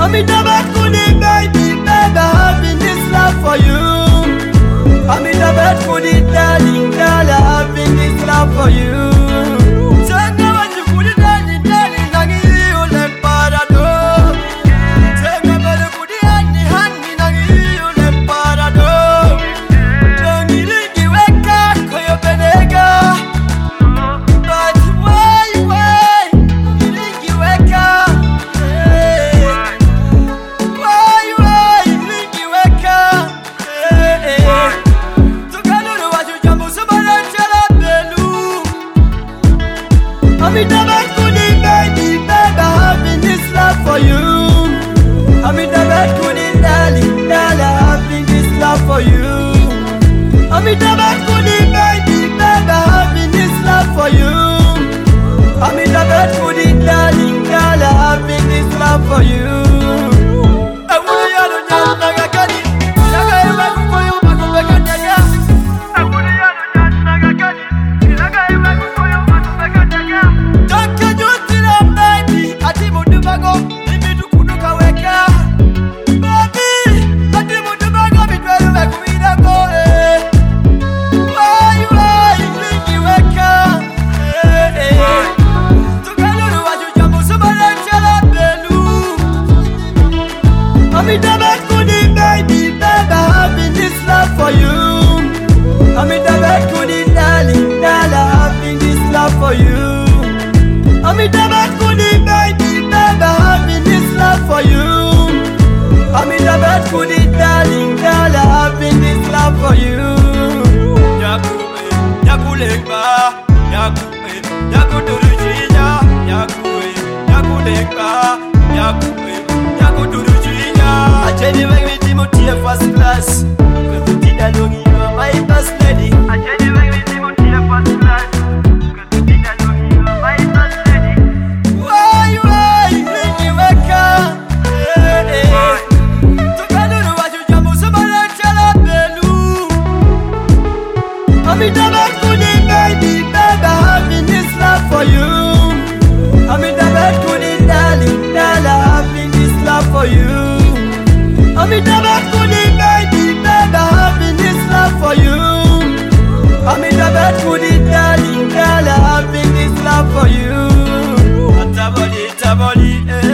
I'm in the bed, baby, baby, having this love for you. I'm in the bed, darling, darling, having this love for you. I'm in the bed, baby, baby, having this love for you. I'm in the bed, darling, darling, having this love for you. I'm in the bed, baby, baby, having this love for you. I'm in the bed, darling, darling, having this love for you. I'm in the bed, baby, baby, having this love for you. I'm in the bed, darling, darling, having this love for you. I'm in the bed, baby, baby, having this love for you. I'm in the bed, darling, darling, having this love for you. Yakulekba, Yakudurujiya, Yakulekba, I tell you when we Timothy first class, cause you did alone, you are my first lady. I tell you when we Timothy first class, cause you did alone, you are my first lady. Why, when you wake up, to Kaluru, what you jump, somebody tell a belu. I'm in the bed, baby, baby, having this love for you. I'm in the bed, darling, darling, having this love for you. I'm in the bed, baby, baby, having this love for you. I'm in the bed, darling, darling, having this love for you. Taboli, taboli,